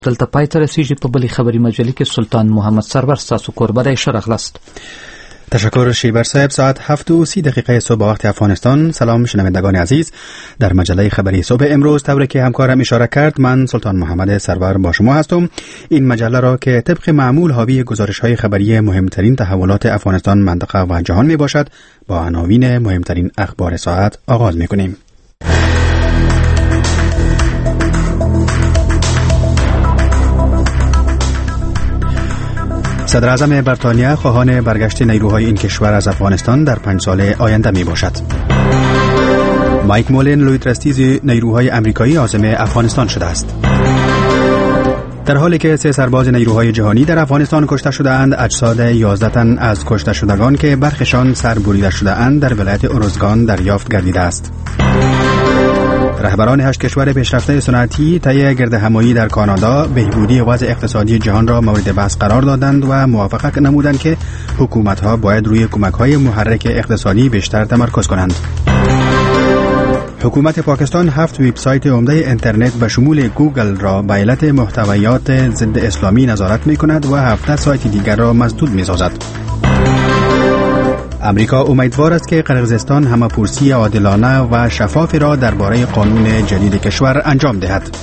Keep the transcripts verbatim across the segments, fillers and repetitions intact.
دلته پای ته رسیږي. په بلې خبري مجلې کې سلطان محمد سرور ستاسو کوربه دی. ښه راغلاست. تشکر شیبر صاحب. ساعت هفت و سی دقیقه صبح وقت افغانستان. سلام شنوندگان عزیز. در مجله خبری صبح امروز طوری که همکارم اشاره کرد، من سلطان محمد سرور با شما هستم. این مجله را که طبق معمول حاوی گزارش‌های خبری مهمترین تحولات افغانستان، منطقه و جهان می باشد، با عناوین مهمترین اخبار ساعت آغاز می کنیم. صدر اعظم بریتانیا خواهان برگشت نیروهای این کشور از افغانستان در پنج سال آینده می باشد. مایک مولن لوی ترستیز نیروهای امریکایی عازم افغانستان شده است. در حالی که سه سرباز نیروهای جهانی در افغانستان کشته شده اند، اجساد یازده تن از کشته شدگان که برخشان سر بریده شده اند در ولایت اروزگان دریافت گردیده است. رهبران هشت کشور پیشرفته صنعتی طی گردهمایی در کانادا بهبودی وضع اقتصادی جهان را مورد بحث قرار دادند و موافقت نمودند که حکومت‌ها باید روی کمک‌های محرک اقتصادی بیشتر تمرکز کنند. حکومت پاکستان هفت وبسایت عمده اینترنت به شمول گوگل را به علت محتویات ضد اسلامی نظارت می‌کند و هفده سایت دیگر را مسدود می‌سازد. امریکا امیدوار است که قرقیزستان همه‌پرسی عادلانه و شفافی را درباره قانون جدید کشور انجام دهد.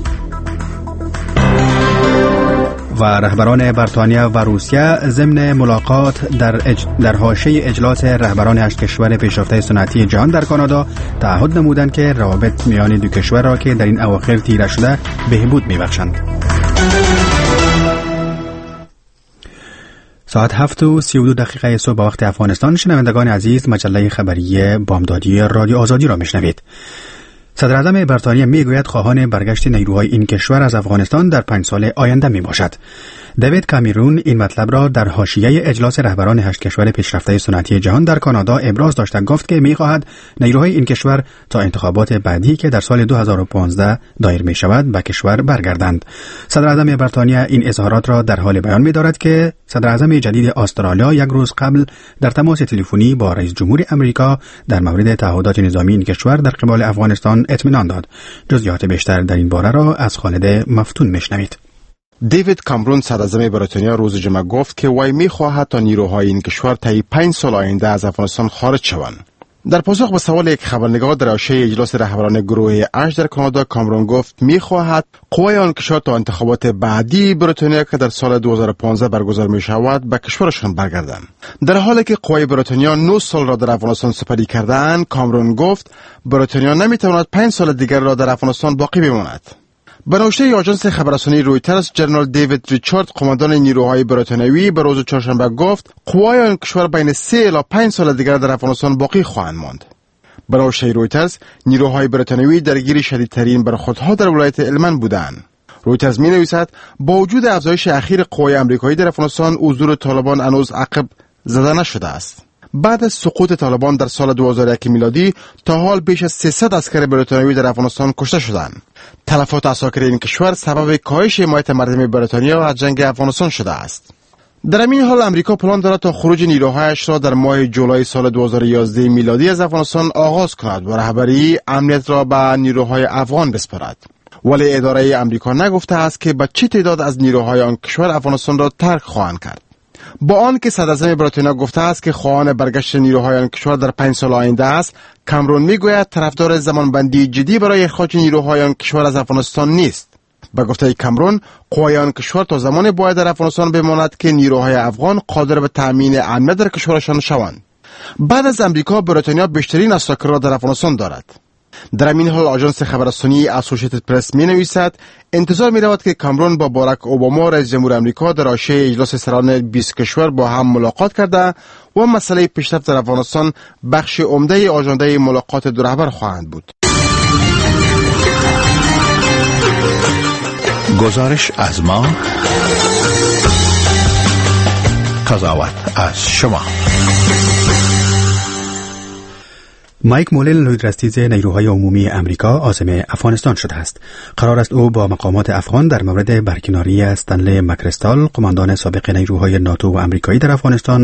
و رهبران بریتانیا و روسیه ضمن ملاقات در اج... در حاشیه اجلاس رهبران هشت کشور پیشرفته صنعتی جهان در کانادا تعهد نمودند که روابط میان دو کشور را که در این اواخر تیره شده بهبود می‌بخشند. ساعت هفت و سی و دو دقیقه صبح وقت افغانستان. شنوندگان عزیز، مجله خبری بامدادی رادیو آزادی را میشنوید. صدر اعظم بریتانیا میگوید خواهان برگشت نیروهای این کشور از افغانستان در پنج سال آینده می باشد. دیوید کامرون این مطلب را در حاشیه اجلاس رهبران هشت کشور پیشرفته صنعتی جهان در کانادا ابراز داشته. گفت که می‌خواهد نیروهای این کشور تا انتخابات بعدی که در سال دو هزار و پانزده دایر می شود به کشور برگردند. صدر اعظم بریتانیا این اظهارات را در حال بیان می‌دارد که صدر اعظم جدید استرالیا یک روز قبل در تماس تلفنی با رئیس جمهور امریکا در مورد تعهدات نظامی این کشور در قبال افغانستان اطمینان داد. جزئیات بیشتر در این باره را از خالد مفتون میشنوید. دیوید کامرون صدر اعظم بریتانیا روز جمعه گفت که وی می‌خواهد تا نیروهای این کشور طی پنج سال آینده از افغانستان خارج شوند. در پاسخ به سوال یک خبرنگار در حاشیه اجلاس رهبران گروه اش در کانادا، کامرون گفت می‌خواهد قوای آن کشور تا انتخابات بعدی بریتانیا که در سال دو هزار و پانزده برگزار می‌شود به کشورشان برگردند. در حالی که قوای بریتانیا نه سال را در افغانستان سپری کردند، کامرون گفت بریتانیا نمی‌تواند پنج سال دیگر را در افغانستان باقی بماند. به نوشته آژانس خبررسانی رویترز، جنرال دیوید ریچارد، قماندان نیروهای بریتانیایی، به روز چهارشنبه گفت قوای آن کشور بین سه الی پنج سال دیگر در افغانستان باقی خواهند ماند. به نوشته رویترز، نیروهای بریتانیایی درگیر شدیدترین برخوردها در ولایت هلمند بودند. رویترز می‌نویسد با وجود افزایش اخیر قوای آمریکایی در افغانستان، حضور طالبان هنوز عقب زده نشده است. بعد از سقوط طالبان در سال دو هزار و یک میلادی تا حال بیش از سیصد عسکر بریتانیایی در افغانستان کشته شدند. تلفات عساکر این کشور سبب کاهش حمایت مردم بریتانیا از جنگ افغانستان شده است. در این حال امریکا پلان دارد تا خروج نیروهایش را در ماه جولای سال دو هزار و یازده میلادی از افغانستان آغاز کند و رهبری امنیت را به نیروهای افغان بسپارد. ولی اداره امریکا نگفته است که به چه تعداد از نیروهای آن کشور افغانستان را ترک خواهند کرد. با آن که صدر اعظم بریتانیا گفته است که خواهان برگشت نیروهای آن کشور در پنج سال آینده است، کامرون میگوید طرفدار زمانبندی جدی برای اخراج نیروهای آن کشور از افغانستان نیست. به گفته کامرون، قوای آن کشور تا زمان باید در افغانستان بماند که نیروهای افغان قادر به تامین امنیت در کشورشان شوند. بعد از امریکا، بریتانیا بیشترین عساکر را در افغانستان دارد. در این حال آژانس خبررسانی اسوسییتد پرس می نویسد انتظار می رود که کامرون با باراک اوباما رئیس جمهور امریکا در حاشیه اجلاس سران بیست کشور با هم ملاقات کرده و مسئله پیشرفت در افغانستان بخش عمده آژانده ملاقات دو رهبر خواهند بود. گزارش از ما، قضاوت از شما. مایک مولن لوی ترستیز نیروهای عمومی امریکا عازم افغانستان شده است. قرار است او با مقامات افغان در مورد برکناری استنلی مکریستال، قماندان سابق نیروهای ناتو و امریکایی در افغانستان،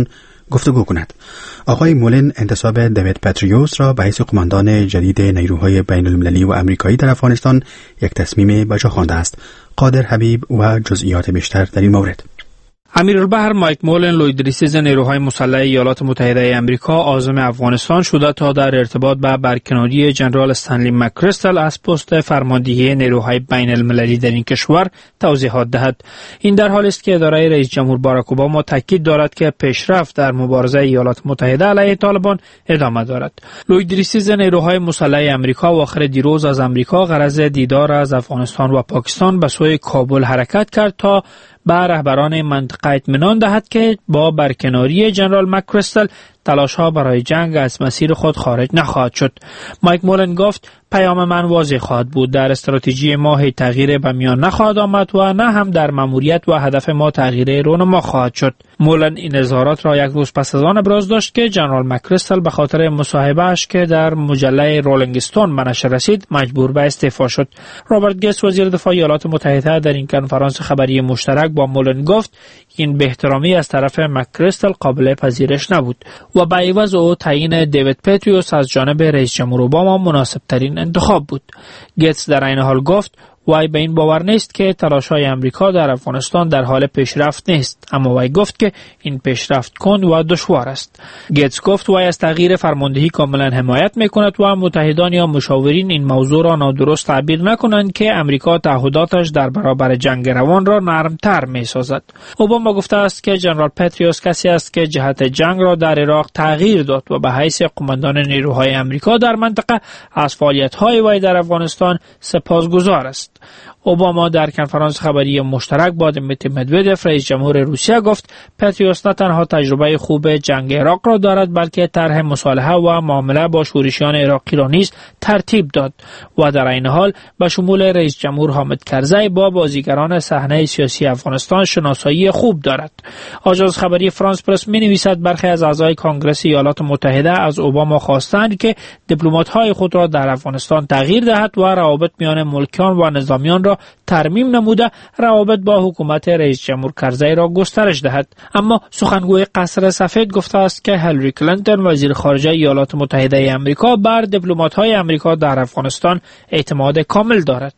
گفتگو کند. آقای مولن انتصاب دیوید پاتریوس را به حیث قماندان جدید نیروهای بین المللی و امریکایی در افغانستان یک تصمیم بجا خوانده است. قادر حبیب و جزئیات بیشتر در این مورد. امیرالبحر مایک مولن لویدریسیز نیروهای مسلح ایالات متحده آمریکا عازم افغانستان شده تا در ارتباط با برکناری جنرال استنلی مکریستل از پست فرماندهی نیروهای بین المللی در این کشور توضیحات دهد. این در حالی است که اداره رئیس جمهور باراک اوباما تاکید دارد که پیشرفت در مبارزه ایالات متحده علیه طالبان ادامه دارد. لویدریسیز نیروهای مسلح آمریکا آخر دیروز از آمریکا غرض دیدار از افغانستان و پاکستان به سوی کابل حرکت کرد تا به رهبران منطقه اطمینان دهد که با برکناری جنرال مکریستل تلاش‌ها برای جنگ از مسیر خود خارج نخواهد شد. مایک مولن گفت پیام من واضح خواهد بود. در استراتژی ما هیچ تغییر به میان نخواهد آمد و نه هم در ماموریت و هدف ما تغییر رونما خواهد شد. مولن این اظهارات را یک روز پس از آن ابراز داشت که جنرال مکریستل به خاطر مصاحبه‌اش که در مجله رولینگ استون به نشر رسید مجبور به استعفا شد. رابرت گیتس وزیر دفاع ایالات متحده در این کنفرانس خبری مشترک با مولن گفت این به‌احترامی از طرف مکریستل قابل پذیرش نبود و به عوض او تعیین دیوید پاتریوس از جانب رئیس جمهور اوباما مناسب ترین انتخاب بود. گیتس در این حال گفت وی به این باور نیست که تلاش‌های آمریکا در افغانستان در حال پیشرفت نیست، اما وی گفت که این پیشرفت کند و دشوار است. گیتس گفت وی از تغییر فرماندهی کاملا حمایت می‌کند و متحدان یا مشاورین این موضوع را نادرست تعبیر نکنند که آمریکا تعهداتش در برابر جنگ روان را نرمتر می‌سازد. اوباما گفته است که جنرال پاتریوس کسی است که جهت جنگ را در عراق تغییر داد و به حیث قماندان نیروهای آمریکا در منطقه از فعالیت‌های وی در افغانستان سپاسگزار است. اوباما در کنفرانس خبری مشترک با دیمیتری مدودف رئیس جمهور روسیه گفت پاتریوس نه تنها تجربه خوب جنگ عراق را دارد بلکه طرح مصالحه و معامله با شورشیان عراقی را نیز ترتیب داد و در این حال به شمول رئیس جمهور حامد کرزی با بازیگران صحنه سیاسی افغانستان شناسایی خوب دارد. آژانس خبری فرانس پرس می‌نویسد برخی از اعضای کنگره ایالات متحده از اوباما خواستند که دیپلمات‌های خود را در افغانستان تغییر دهد و روابط میان ملکیان و نظامیان را ترمیم نموده روابط با حکومت رئیس جمهور کرزی را گسترش دهد. اما سخنگوی قصر سفید گفته است که هیلاری کلینتون وزیر خارجه ایالات متحده آمریکا بر دیپلمات‌های آمریکا در افغانستان اعتماد کامل دارد.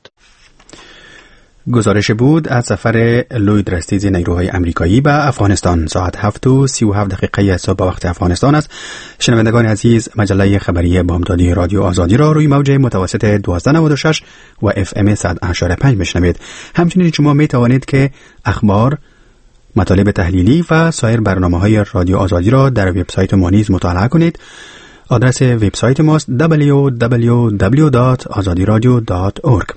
گزارش بود از سفر لویدریسیز نیروهای امریکایی به افغانستان. ساعت هفت و سی و هفت دقیقه صبح وقت افغانستان است. شنوندگان عزیز، مجله خبری بامدادی رادیو آزادی را روی موج متوسط دوازده نود و شش و اف ام صد و اشاره پنج بشنوید. همچنین شما می توانید که اخبار، مطالب تحلیلی و سایر برنامه‌های رادیو آزادی را در وبسایت ما نیز مطالعه کنید. آدرس وبسایت ماست دبلیو دبلیو دبلیو دات آزادی رادیو دات اورگ.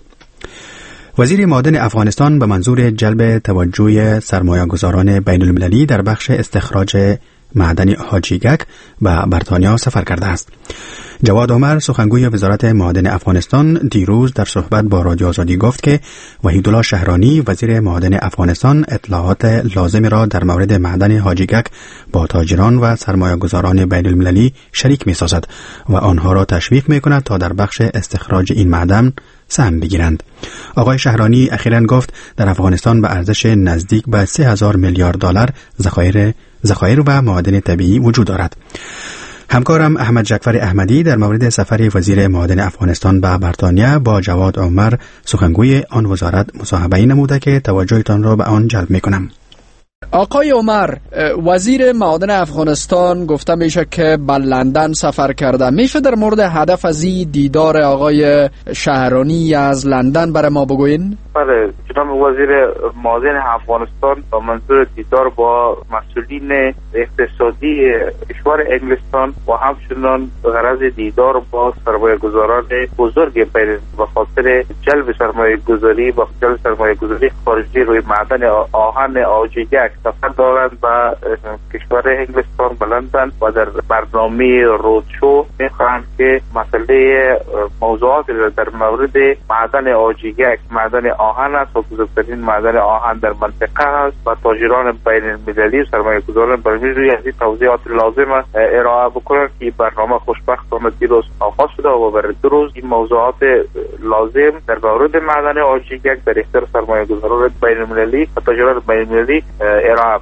وزیر معدن افغانستان به منظور جلب توجه سرمایه‌گذاران بین المللی در بخش استخراج معدن حاجیگک به بریتانیا سفر کرده است. جواد عمر سخنگوی وزارت معدن افغانستان دیروز در صحبت با رادیو آزادی گفت که وحیدالله شهرانی وزیر معدن افغانستان اطلاعات لازم را در مورد معدن حاجیگک با تاجران و سرمایه‌گذاران بین المللی شریک می‌سازد و آنها را تشویق می‌کند تا در بخش استخراج این معدن سهم بگیرند. آقای شهرانی اخیراً گفت در افغانستان به ارزش نزدیک به سه هزار میلیارد دلار ذخایر ذخایر و معادن طبیعی وجود دارد. همکارم احمد جعفر احمدی در مورد سفر وزیر معدن افغانستان به بریتانیا با جواد عمر سخنگوی آن وزارت مصاحبه نموده که توجهتان را به آن جلب می‌کنم. آقای عمر، وزیر معدن افغانستان گفته میشه که به لندن سفر کرده. میشه در مورد هدف از این دیدار آقای شهرانی از لندن برای ما بگوین؟ بله، جناب وزیر معدن افغانستان با منظور دیدار با مسئولین اقتصادی کشور انگلستان و همچنان غرض دیدار با سرمایه‌گذاران بزرگ بین به خاطر جلب سرمایه‌گذاری و جلب سرمایه‌گذاری خارجی روی معدن آهن آجیگک سفر دارند به کشور انگلستان به لندن و در برنامه رودشو میخواهند که مسئله موضوعات در مورد معدن آجیگک، معدن آهن است و بزرگترین معدن آهن در منطقه است و تاجران بین المللی و سرمایه‌گذاران بین المللی از این توضیحات لازم ارائه بکنند که برنامه خوشبختانه دیروز آغاز شده و برای دو روز این موضوعات لازم در مورد معدن آجیگک در اختیار سرمایه‌گذاران بین المللی و تاجران بین المللی ارائه میشه.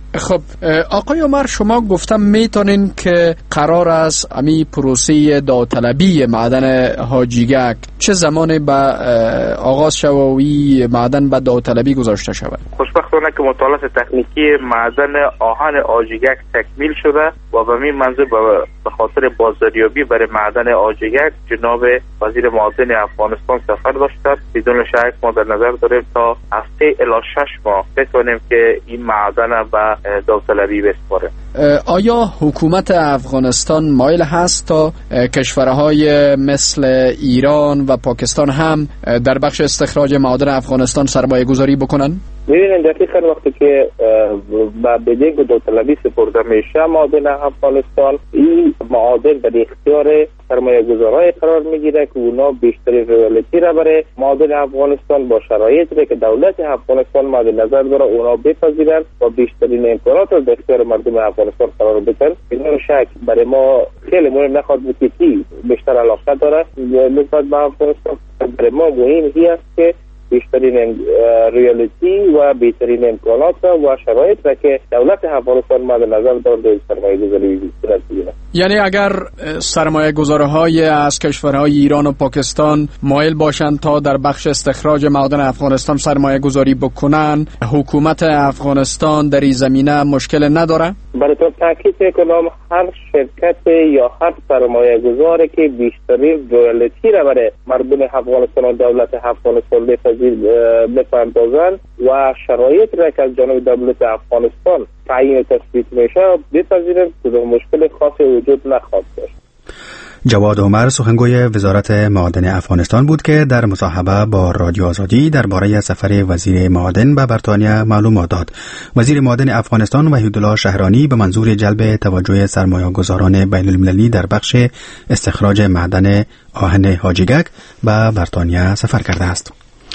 خب آقای عمر، شما گفتم میتونین که قرار است امی پروسه داوطلبی معدن حاجیگک چه زمانی به آغاز شوی معدن به داوطلبی گذاشته شود؟ خوشبختانه که مطالعات تکنیکی معدن آهن حاجیگک تکمیل شده و به این منظور به خاطر بازاریابی برای معدن حاجیگک جناب وزیر معدن افغانستان سفر داشتند. بدون شک ما در نظر داریم تا هفته الی شش ماه بتونیم که این معدن به داوطلبی بسپاره. آیا حکومت افغانستان مایل هست تا کشورهای مثل ایران و پاکستان هم در بخش استخراج معادن افغانستان سرمایه گذاری بکنن؟ ببینید دقیقاً وقتی که با بدهی داوطلبی سپرده میشه معادن افغانستان، این معادن در اختیار سرمایه گذارای قرار میگیره که اونا بیشتری رویالتی را برای معادن افغانستان با شرایطی که دولت افغانستان مد نظر داره اونا بپذیرن و بیشترین امکانات را در اختیار مردم افغانستان قرار بدن. بدون شک برای ما خیلی مهم نخواهد بود که کی بیشتر علاقه داره نسبت به افغانستان. برای ما مهم است که بیشترین ریالیتی و بهترین امکانات و شرایط را که دولت افغانستان مد نظر دارد سرمایه گذاری صورت بگیرد. یعنی اگر سرمایه گذارهای از کشورهای ایران و پاکستان مایل باشند تا در بخش استخراج معادن افغانستان سرمایه گذاری بکنن، حکومت افغانستان در این زمینه مشکل نداره؟ برای تو تاکید میکنم هر شرکت یا هر سرمایه گذاری که بیشترین رویالتی را برای مردم افغانستان و دولت افغانستان بپردازن و شرایط را که از جانب دولت افغانستان تعیین و تثبیت میشه بپذیرن که مشکل خاصی وجود نخواهد داشت. جواد عمر سخنگوی وزارت معادن افغانستان بود که در مصاحبه با رادیو آزادی درباره سفر وزیر معادن به بریتانیا معلومات داد. وزیر معادن افغانستان وحیدالله شهرانی به منظور جلب توجه سرمایه‌گذاران بین المللی در بخش استخراج معدن آهن حاجیگک به بریتانیا سفر کرده است.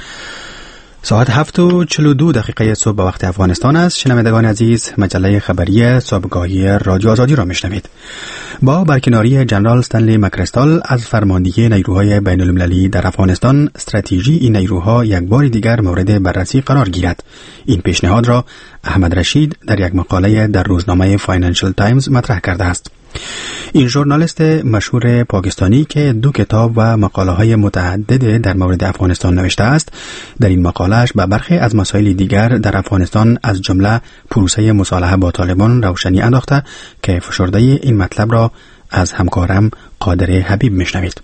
ساعت هفت و چل و دو دقیقه صبح به وقت افغانستان است. شنوندگان عزیز، مجله خبری صبحگاهی رادیو آزادی را میشنوید. با برکناری جنرال استنلی مکریستال از فرماندهی نیروهای بین المللی در افغانستان، استراتژی این نیروها یک بار دیگر مورد بررسی قرار گیرد. این پیشنهاد را احمد رشید در یک مقاله در روزنامه فاینانشل تایمز مطرح کرده است. این ژورنالیست مشهور پاکستانی که دو کتاب و مقاله‌های متعدد در مورد افغانستان نوشته است، در این مقاله‌اش به برخی از مسائل دیگر در افغانستان از جمله پروسه مصالحه با طالبان روشنی انداخته که فشرده این مطلب را از همکارم قادر حبیب میشنوید.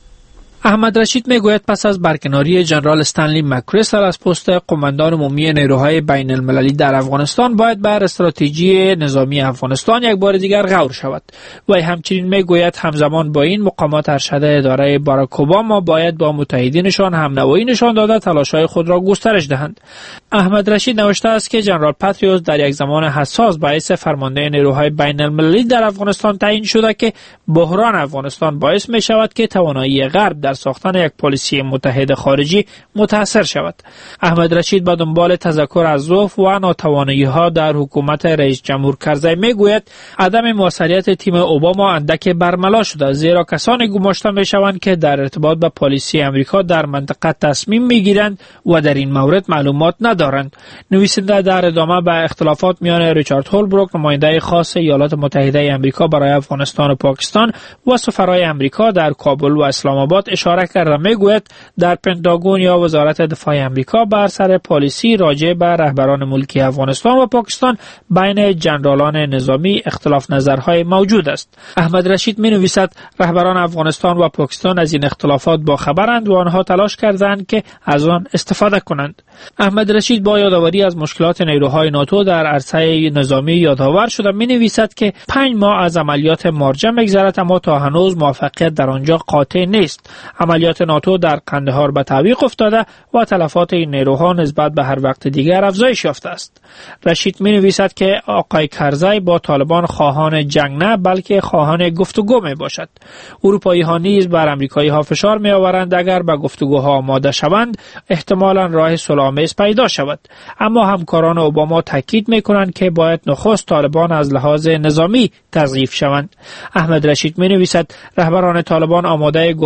احمد رشید میگوید پس از برکناری جنرال استنلی مکریستال از پست قماندان عمومی نیروهای بین المللی در افغانستان باید بر استراتژی نظامی افغانستان یک بار دیگر غور شود. و همچنین میگوید همزمان با این مقامات ارشد اداره باراک اوباما باید با متحدینشان همنوایی نشان داده تلاش‌های خود را گسترش دهند. احمد رشید نوشته است که جنرال پاتریوس در یک زمان حساس باعث فرمانده نیروهای بین المللی در افغانستان تعیین شده که بحران افغانستان باعث می شود که توانایی غرب در ساختن یک پالیسی متحد خارجی متاثر شود. احمد رشید با دنبال تذکر از ضعف و ناتوانی‌ها در حکومت رئیس جمهور کرزی میگوید عدم موثریت تیم اوباما اندک برملا شده، زیرا کسانی گماشته میشوند که در ارتباط با پالیسی امریکا در منطقه تصمیم میگیرند و در این مورد معلومات ندارند. نویسنده در ادامه به اختلافات میان ریچارد هولبروک نماینده خاص ایالات متحده آمریکا برای افغانستان و پاکستان و سفرای امریکا در کابل و اسلام آباد اشاره کرده. میگوید در پنتاگون یا وزارت دفاع آمریکا بر سر پالیسی راجع به رهبران ملکی افغانستان و پاکستان بین جنرالان نظامی اختلاف نظرهای موجود است. احمد رشید می نویسد رهبران افغانستان و پاکستان از این اختلافات با خبرند و آنها تلاش کردند که از آن استفاده کنند. احمد رشید با یادآوری از مشکلات نیروهای ناتو در عرصه نظامی یادآور شده می نویسد که پنج ماه از عملیات مارجه میگذرد اما تا هنوز موفقیت در آنجا قاطع نیست. عملیات ناتو در قندهار به تعویق افتاده و تلفات این نیروها نسبت به هر وقت دیگر افزایش یافته است. رشید می نویسد که آقای کرزی با طالبان خواهان جنگ نه بلکه خواهان گفتگو می باشد. اروپایی ها نیز بر امریکایی ها فشار می آورند اگر به گفتگوها آماده شوند احتمالاً راه صلح‌آمیز پیدا شود. اما همکاران اوباما تاکید می کنند که باید نخست طالبان از لحاظ نظامی تضعیف شوند. احمد رشید می نویسد رهبران طالبان آماده گفتگو با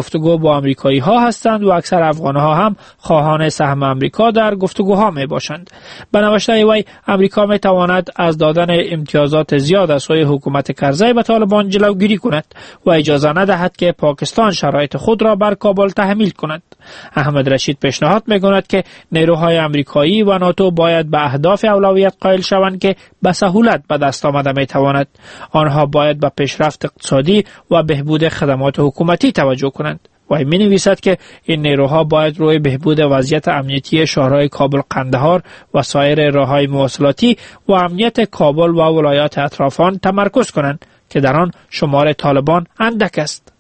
با آمریکایی ها هستند و اکثر افغان ها هم خواهان سهم آمریکا در گفتگوها می باشند. به نوشته وی آمریکا می تواند از دادن امتیازات زیاد از سوی حکومت کرزی به طالبان جلوگیری کند و اجازه ندهد که پاکستان شرایط خود را بر کابل تحمیل کند. احمد رشید پیشنهاد می کند که نیروهای آمریکایی و ناتو باید به اهداف اولویت قائل شوند که به سهولت به دست آمده می تواند. آنها باید به پیشرفت اقتصادی و بهبود خدمات حکومتی توجه کنند. و می نویسد که این نیروها باید روی بهبود وضعیت امنیتی شهرهای کابل، قندهار و سایر راههای مواصلاتی و امنیت کابل و ولایات اطرافان تمرکز کنند که در آن شمار طالبان اندک است.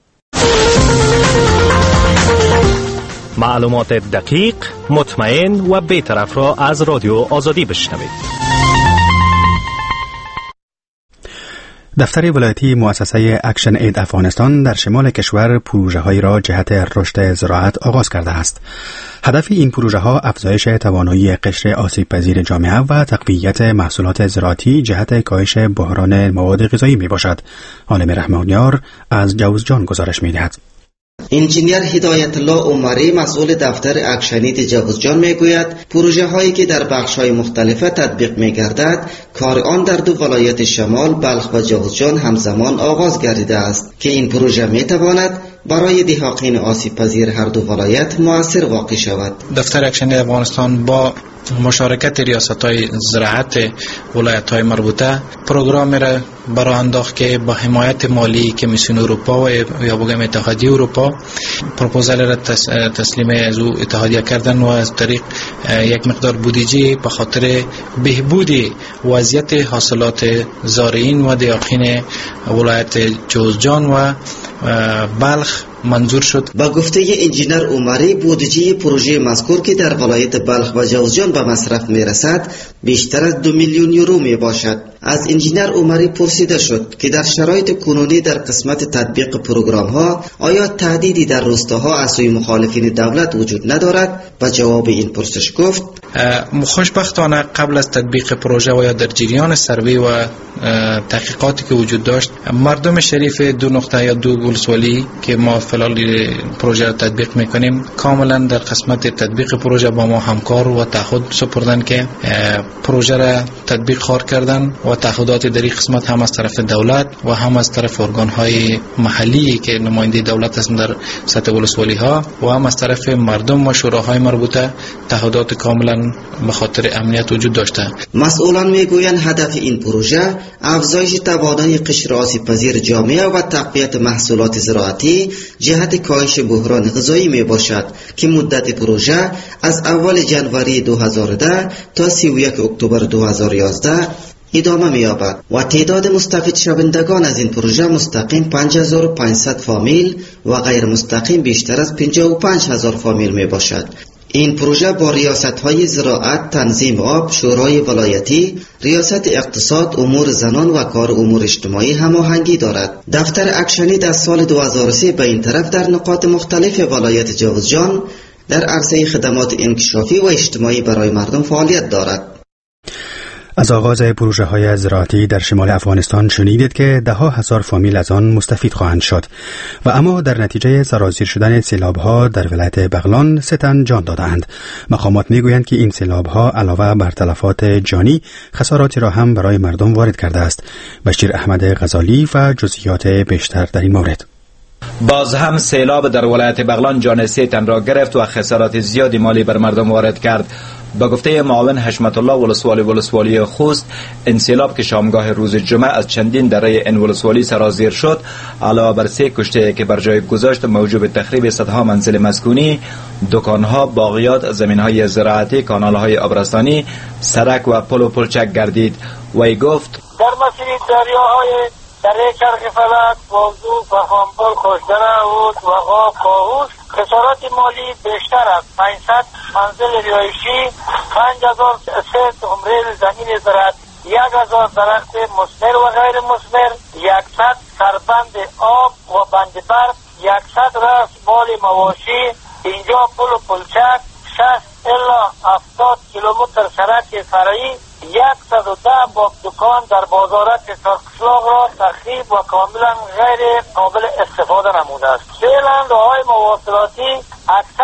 معلومات دقیق، مطمئن و بی‌طرف را از رادیو آزادی بشنوید. دفتر ولایتی مؤسسه اکشن اید افغانستان در شمال کشور پروژه هایی را جهت رشد زراعت آغاز کرده است. هدف این پروژه ها افزایش توانایی قشر آسیب پذیر جامعه و تقویت محصولات زراعتی جهت کاهش بحران مواد غذایی می باشد. عالم رحمانیار از جوزجان گزارش می دهد. انجینیر هدایت الله عمری مسئول دفتر اکشنید جوزجان میگوید پروژه هایی که در بخش های مختلف تطبیق می گردد کار آن در دو ولایت شمال بلخ و جوزجان همزمان آغاز گردیده است که این پروژه می تواند برای دهاقین آسیب پذیر هر دو ولایت مؤثر واقع شود. دفتر اکشنید افغانستان با مشارکت ریاست‌های زراعت ولایت‌های مربوطه پروگرام را برای انداخت که با حمایت مالی کمیسیون اروپا و یا بگم اتحادیه اروپا پروپوزال را تسلیم از اتحادیه کردن و از طریق یک مقدار بودجه به خاطر بهبود وضعیت حاصلات زارعین و دهاقین ولایت جوزجان و بلخ منظور شد. با گفته انجینیر عمری بودجه پروژه مذکور که در ولایت بلخ و جوزجان به مصرف می رسد بیشتر از دو میلیون یورو می باشد. از انجینیر عمری پرسیده شد که در شرایط کنونی در قسمت تطبیق پروگرام ها آیا تهدیدی در روستاها از سوی مخالفین دولت وجود ندارد؟ و جواب این پرسش گفت خوشبختانه قبل از تطبیق پروژه و یا در جریان سروی و تحقیقاتی که وجود داشت مردم شریف دو نقطه یا دو ولسوالی که ما فعلا پروژه را تطبیق میکنیم کاملا در قسمت تطبیق پروژه با ما همکار و تعهد سپردن که پروژه را تطبیق خواهد کردن و تعهدات در این قسمت هم از طرف دولت و هم از طرف ارگان های محلی که نماینده دولت هستند در سطح ولسوالی ها و هم از طرف مردم و شوراهای مربوطه تعهدات کاملا به خاطر امنیت وجود داشته. مسئولان میگویند هدف این پروژه افزایش توانایی قشر آسیب پذیر جامعه و تقویت محصولات زراعتی جهت کاهش بحران غذایی می باشد که مدت پروژه از اول جنوری دو هزار و ده تا سی و یک اکتبر دو هزار و یازده ادامه می یابد و تعداد مستفید شوندگان از این پروژه مستقیم پنج هزار و پانصد فامیل و غیر مستقیم بیشتر از پنجاه و پنج هزار فامیل می باشد. این پروژه با ریاست‌های زراعت، تنظیم آب، شورای ولایتی، ریاست اقتصاد، امور زنان و کار امور اجتماعی هماهنگی دارد. دفتر اکشنید از سال دو هزار و سه به این طرف در نقاط مختلف ولایت جوزجان در عرصه خدمات انکشافی و اجتماعی برای مردم فعالیت دارد. از آغاز پروژه های زراعتی در شمال افغانستان شنیدید که ده ها هزار فامیل از آن مستفید خواهند شد و اما در نتیجه سرازیر شدن سیلاب ها در ولایت بغلان سه تن جان دادند. مقامات میگویند که این سیلاب ها علاوه بر تلفات جانی خساراتی را هم برای مردم وارد کرده است. بشیر احمد غزالی و جزئیات بیشتر در این مورد. باز هم سیلاب در ولایت بغلان جان سه تن را گرفت و خسارات زیادی مالی بر مردم وارد کرد. با گفته معاون حشمت الله ولسوالی ولسوالی خوست، این سیلاب که شامگاه روز جمعه از چندین دره این ولسوالی سرازیر شد، علاوه بر سه کشته که بر جای گذاشت موجب تخریب صدها منزل مسکونی، دکانها، باغیات، زمینهای زراعتی، کانالهای آبرسانی، سرک و پل و پلچک گردید. وی گفت در مسیر دریاهای دره چرخ فلک، بازو و خانبال خوشدره بود و آب باهوش خسارات مالی بیشتر از پانصد منزل رهایشی، پنج هزار ست عمره زمین زراعت، یک هزار درخت مثمر و غیر مثمر، صد سربند آب و بند برق، صد راس مال مواشی. اینجا پل و پلچک، شصت الی هفتاد کیلومتر سرک فرعی، صد و ده باب دکان در بازارک سرکسلاغ را تخریب و کاملا غیر قابل استفاده نموده است. سیلندهای مواصلاتی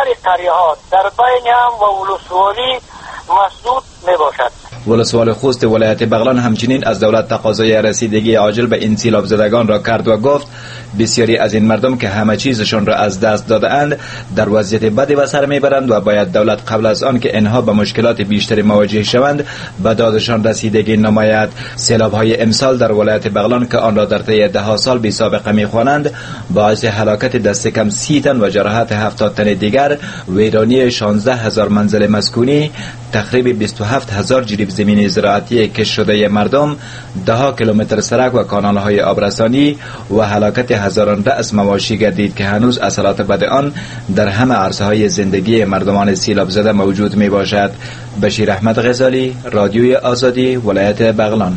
بیشتر قریه ها در بین هم و ولسوالی مسدود می باشد. ولسوال خوست ولایت بغلان همچنین از دولت تقاضای رسیدگی عاجل به این سیلاب زدگان را کرد و گفت بسیاری از این مردم که همه چیزشان را از دست داده‌اند در وضعیت بدی به سر میبرند و باید دولت قبل از آن که اینها به مشکلات بیشتری مواجه شوند به دادشان رسیدگی نماید. سیلاب‌های امسال در ولایت بغلان که آن را در طی ده سال بی سابقه می‌خوانند باعث هلاکت دست کم سی تن و جراحت هفتاد تن دیگر، ویرانی شانزده هزار منزل مسکونی، تخریب بیست و هفت هزار جریب زمین زراعتی کش شده مردم، ده کیلومتر سرک و کانال‌های آبرسانی و هلاکت هزاران رأس مواشی گردید که هنوز اثرات بد آن در همه عرصه‌های زندگی مردمان سیلاب زده موجود می باشد. بشیر احمد غزالی، رادیوی آزادی، ولایت بغلان.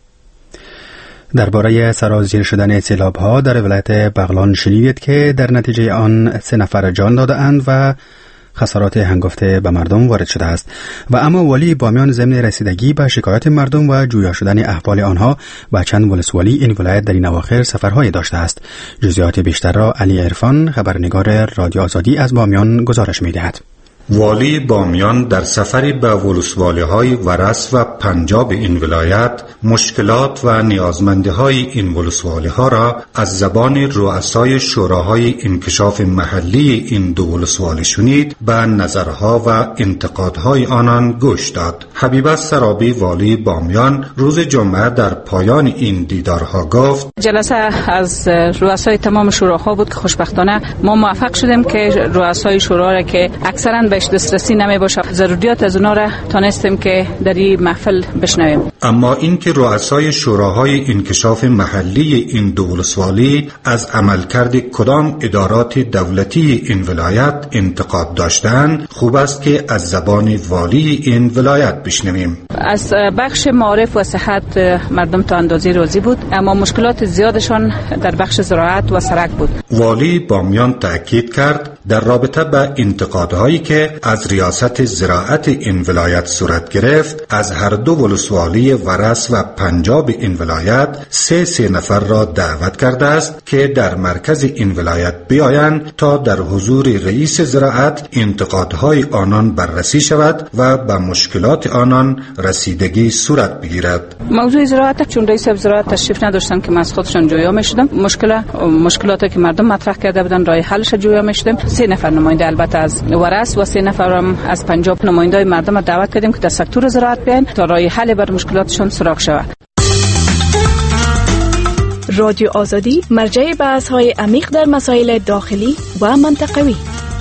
درباره سرازیر شدن سیلاب‌ها در ولایت بغلان شنیدید که در نتیجه آن سه نفر جان داده‌اند و خسارات هنگفته به مردم وارد شده است و اما والی بامیان ضمن رسیدگی به شکایت مردم و جویا شدن احوال آنها و چند ولسوالی این ولایت در این اواخر سفرهای داشته است. جزئیات بیشتر را علی عرفان، خبرنگار رادیو آزادی از بامیان گزارش می‌دهد. والی بامیان در سفری به ولسوالی‌های ورس و پنجاب این ولایت مشکلات و نیازمندی‌های این ولسوالی‌ها را از زبان رؤسای شوراهای انکشاف محلی این دو ولسوالی شنید، به نظرها و انتقادهای آنان گوش داد. حبیبه سرابی والی بامیان روز جمعه در پایان این دیدارها گفت: جلسه از رؤسای تمام شوراها بود که خوشبختانه ما موفق شدیم که رؤسای شورا را که اکثرا بهش دسترسی نمی باشه ضروریات از اونا را تانستیم که در این محفل بشنویم. اما اینکه رؤسای شوراهای انکشاف محلی این دو ولسوالی از عملکرد کدام ادارات دولتی این ولایت انتقاد داشتند، خوب است که از زبان والی این ولایت بشنویم. از بخش معارف و صحت مردم تا اندازه راضی بود، اما مشکلات زیادشان در بخش زراعت و سرک بود. والی بامیان تأکید کرد در رابطه با انتقادهایی که از ریاست زراعت این ولایت صورت گرفت، از هر دو ولسوالی ورس و پنجاب این ولایت سه سه نفر را دعوت کرده است که در مرکز این ولایت بیایند تا در حضور رئیس زراعت انتقادهای آنان بررسی شود و به مشکلات آنان رسیدگی صورت بگیرد. موضوع زراعت چون رئیس زراعت تشریف نداشتن که من از خودشان جویا میشدم، مشکل مشکلاتی که مردم مطرح کرده بودن راه حلش جویا میشدم. سه نفر نماینده البته از ورس و سه نفر هم از پنجاب نمایندای مردم را دعوت کردیم که در سکتور زراعت بیاین تا راه حل بر مشکلاتشون سراغ شود. رادیو آزادی مرجع بحث‌های عمیق در مسائل داخلی و منطقوی.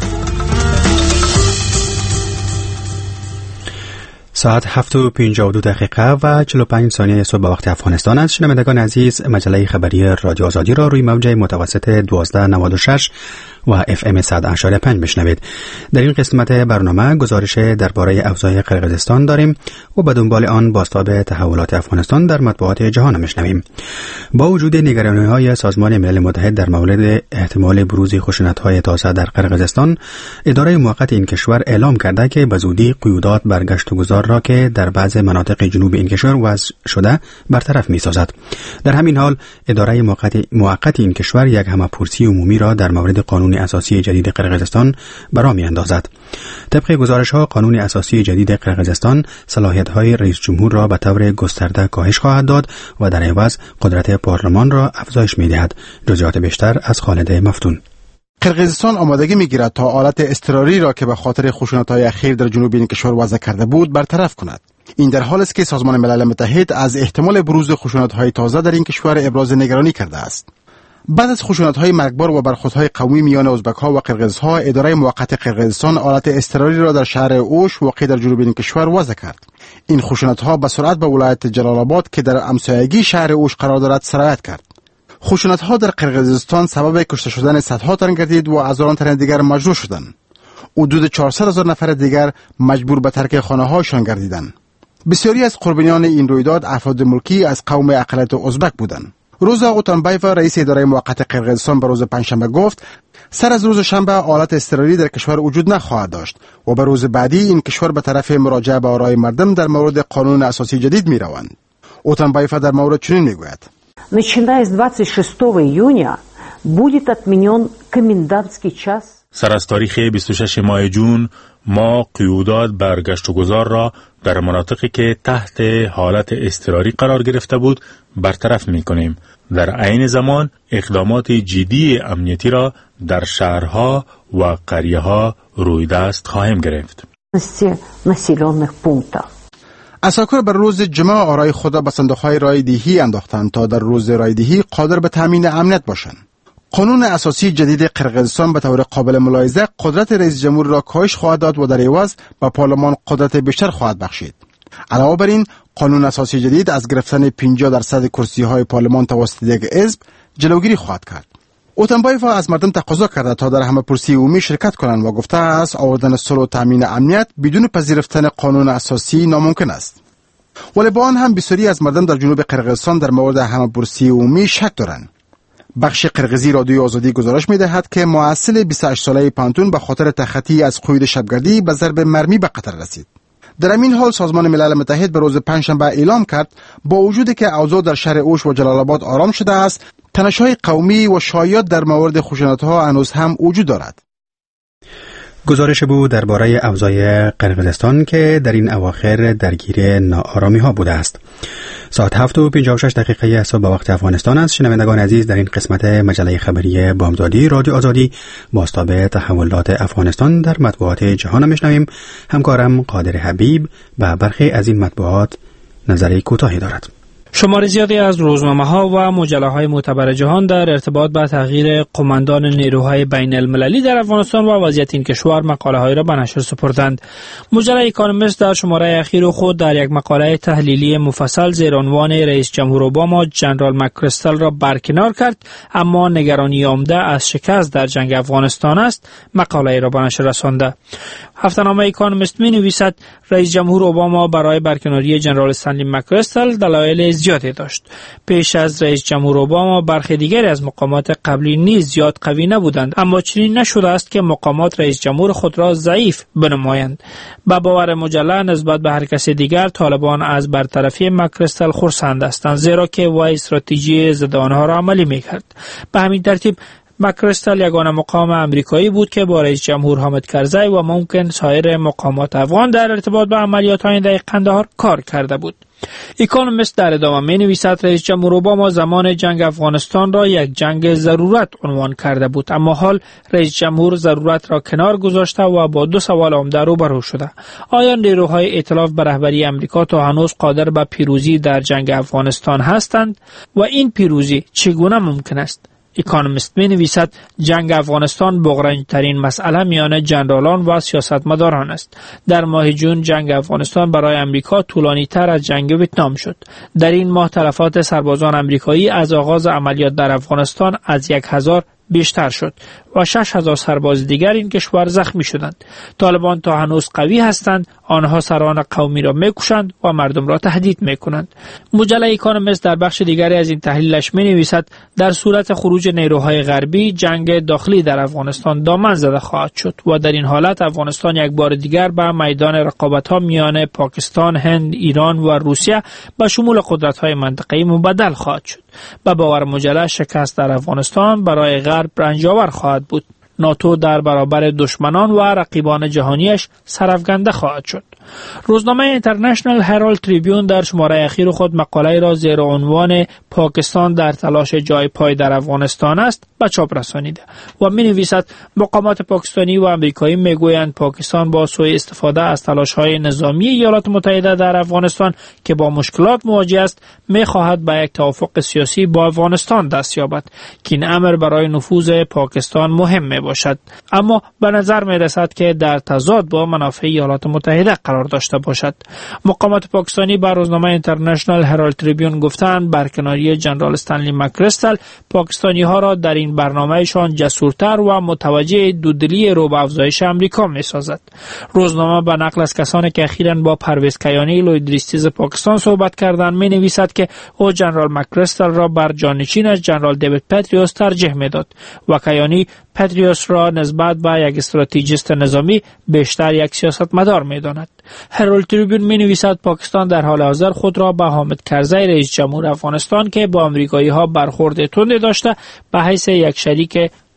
ساعت هفت و پنجاه و دو دقیقه و چهل و پنج ثانیه صبح به وقت افغانستان است. شنوندگان عزیز، مجله خبری رادیو آزادی را روی موج متوسط دوازده نود و شش و اف ام صد و پنج بشنوید. در این قسمت برنامه گزارش درباره اوضاع قرقیزستان داریم و به دنبال آن بازتاب تحولات افغانستان در مطبوعات جهان میشنویم. با وجود نگرانی‌های سازمان ملل متحد در مورد احتمال بروز خشونت‌های تازه در قرقیزستان، اداره موقت این کشور اعلام کرده که به زودی قیودات بر گشت و گذار را که در بعض مناطق جنوب این کشور وضع شده برطرف می‌سازد. در همین حال اداره موقت موقت این کشور یک همه‌پرسی عمومی را در مورد قانون اساسی جدید قرقیزستان برا می‌اندازد. طبق گزارش‌ها قانون اساسی جدید قرقیزستان صلاحیت‌های رئیس جمهور را به طور گسترده کاهش خواهد داد و در عوض قدرت پارلمان را افزایش می‌دهد. جزئیات بیشتر از خالد مفتون. قرقیزستان آمادگی می‌گیرد تا حالت اضطراری را که به خاطر خشونت‌های اخیر در جنوب این کشور وضع کرده بود برطرف کند. این در حالی است که سازمان ملل متحد از احتمال بروز خشونت‌های تازه در این کشور ابراز نگرانی کرده است. بعد از خشونت‌های مرگبار و برخوردهای قومی میان ازبک‌ها و قرقیزها، اداره موقت قرقیزستان حالت اضطراری را در شهر اوش واقع در جنوب این کشور وضع کرد. این خشونت‌ها به سرعت به ولایت جلال آباد که در همسایگی شهر اوش قرار دارد سرایت کرد. خشونت‌ها در قرقیزستان سبب کشته شدن صدها تن گردید و هزاران تن دیگر مجروح شدند. حدود چهارصد هزار نفر دیگر مجبور به ترک خانه‌هایشان گردیدند. بسیاری از قربانیان این رویداد افراد ملکی از قوم اقلیت ازبک بودند. روزا اوتانبایف رئیس اداره موقت قرقیزستان به روز پنجشنبه گفت سر از روز شنبه حالت اضطراری در کشور وجود نخواهد داشت و به روز بعدی این کشور به طرف مراجعه به آرای مردم در مورد قانون اساسی جدید می روند. اوتانبایف در مورد چنین می گوید: Начиная с двадцать шестого июня будет отменен комендантский час. سر از تاریخ بیست و شش ماه جون ما قیودات بر گشت و گذار را در مناطقی که تحت حالت اضطراری قرار گرفته بود برطرف می کنیم. در عین زمان اقدامات جدی امنیتی را در شهرها و قریه ها روی دست خواهیم گرفت. اساکر بر روز جمعه آرای خود را به صندوق‌های رایدهی انداختند تا در روز رایدهی قادر به تامین امنیت باشند. قانون اساسی جدید قرقیزستان به طور قابل ملاحظه قدرت رئیس جمهور را کاهش خواهد داد و در عوض به پارلمان قدرت بیشتر خواهد بخشید. علاوه بر این، قانون اساسی جدید از گرفتن پنجاه درصد کرسی‌های پارلمان توسط یک حزب جلوگیری خواهد کرد. اوتنبایف از مردم تقاضا کرده تا در همه پرسی عمومی شرکت کنند و گفته است آوردن صلح و تامین امنیت بدون پذیرفتن قانون اساسی ناممکن است. ولی با آن هم بسیاری از مردم در جنوب قرقیزستان در مورد همه پرسی عمومی شک دارند. بخش قرقیزی رادیوی آزادی گزارش می‌دهد که معسل بیست و هشت ساله پانتون به خاطر تخطی از قید شبگردی به ضرب مرمی به قتل رسید. در این حال سازمان ملل متحد به روز پنجشنبه اعلام کرد با وجودی که اوضاع در شهر اوش و جلال آباد آرام شده است، تنش‌های قومی و شایعات در مورد خشونت‌ها هنوز هم وجود دارد. گزارش بود درباره اوضاع قرقیزستان که در این اواخر درگیر ناآرامی ها بوده است. ساعت هفت و پنجاه و شش دقیقه صبح به وقت افغانستان است. شنوندگان عزیز، در این قسمت مجله خبری بامدادی رادیو آزادی بازتاب تحولات افغانستان در مطبوعات جهان میشنویم. همکارم قادر حبیب به برخی از این مطبوعات نظری کوتاهی دارد. شمار زیادی از روزنامه‌ها و مجله‌های معتبر جهان در ارتباط با تغییر قماندان نیروهای بین المللی در افغانستان و وضعیت این کشور مقاله‌هایی را به نشر سپردند. مجله اکانومیست در شماره اخیر خود در یک مقاله تحلیلی مفصل زیر عنوان رئیس جمهور اوباما جنرال مک‌کریستل را برکنار کرد، اما نگرانی عمده از شکست در جنگ افغانستان است، مقاله را به نشر رسانده. هفته‌نامه اکانومیست می‌نویسد رئیس جمهور اوباما برای برکناری جنرال استنلی مک‌کریستل دلایل زیادی داشت. پیش از رئیس جمهور اوباما برخی دیگری از مقامات قبلی نیز زیاد قوی نبودند، اما چنین نشده است که مقامات رئیس جمهور خود را ضعیف بنمایند. با باور مجله نسبت به هر کس دیگر طالبان از برطرفی مک‌کریستل خرسند هستند، زیرا که وی استراتژی ضد آنها را عملی می‌کرد. به همین ترتیب مک‌کریستل یگانه مقام امریکایی بود که با رئیس جمهور حامد کرزی و ممکن سایر مقامات افغان در ارتباط با عملیات آینده قندهار کار کرده بود. اکانومیست در ادامه می نویسد رئیس جمهور اوباما زمان جنگ افغانستان را یک جنگ ضرورت عنوان کرده بود، اما حال رئیس جمهور ضرورت را کنار گذاشته و با دو سوال عمده روبرو شده. آیا نیروهای ائتلاف به رهبری امریکا تا هنوز قادر به پیروزی در جنگ افغانستان هستند و این پیروزی چگونه ممکن است؟ اکانومیست می نویسد جنگ افغانستان بغرنج‌ترین مسئله میان جنرالان و سیاستمداران است. در ماه جون جنگ افغانستان برای امریکا طولانی تر از جنگ ویتنام شد. در این ماه تلفات سربازان امریکایی از آغاز عملیات در افغانستان از یک هزار بیشتر شد و شش هزار سرباز دیگر این کشور زخمی شدند. طالبان تا هنوز قوی هستند، آنها سران قومی را میکشند و مردم را تهدید میکنند. مجله اکانومیست در بخش دیگری از این تحلیلش مینویسد در صورت خروج نیروهای غربی جنگ داخلی در افغانستان دامن زده خواهد شد و در این حالت افغانستان یک بار دیگر به میدان رقابت‌ها میان پاکستان، هند، ایران و روسیه به شمول قدرت‌های منطقه‌ای مبدل خواهد شد. به باور مجله شکست در افغانستان برای غرب رنج‌آور خواهد بود. ناتو در برابر دشمنان و رقیبان جهانیش سرافکنده خواهد شد. روزنامه اینترنشنال هرالد تریبیون در شماره اخیر خود مقاله را زیر عنوان پاکستان در تلاش جای پای در افغانستان است به چاپ رسانیده و می نویسد مقامات پاکستانی و امریکایی می گویند پاکستان با سوء استفاده از تلاش‌های نظامی ایالات متحده در افغانستان که با مشکلات مواجه است می خواهد به یک توافق سیاسی با افغانستان دست یابد که این امر برای نفوذ پاکستان مهم می باشد، اما به نظر می رسد که در تضاد با منافع ایالات متحده قرار داشته باشد. مقامات پاکستانی بر روزنامه اینترنشنال هرالد تریبیون گفتند برکناری جنرال استنلی مک‌کریستل پاکستانی ها را در این برنامهشان جسورتر و متوجه دودلی رو به افزایش امریکا می سازد. روزنامه به نقل از کسانی که اخیراً با پرویز کیانی لویدریستیز پاکستان صحبت کردند می نویسد که او جنرال مک‌کریستل را بر جانشینش جنرال دیوید پتریوس ترجیح می داد و کیانی پتریوس را نسبت به یک استراتژیست نظامی بیشتر یک سیاستمدار می داند. هرالد تریبیون می نویسد پاکستان در حال حاضر خود را به حامد کرزی رئیس جمهور افغانستان که با آمریکایی ها برخورد تندی داشته به حیث یک شریک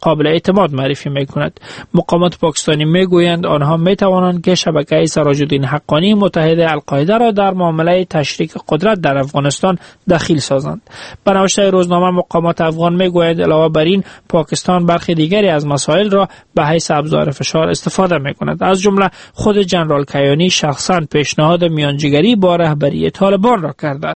قابل اعتماد معرفی میکند. مقامات پاکستانی میگویند آنها میتوانند که شبکه سراج الدین حقانی متحد القاعده را در معامله تشریک قدرت در افغانستان دخیل سازند. به نوشته روزنامه مقامات افغان میگویند علاوه بر این پاکستان برخی دیگری از مسائل را به حیث ابزار فشار استفاده میکند. از جمله خود جنرال کیانی شخصا پیشنهاد میانجیگری با رهبری طالبان را کرده.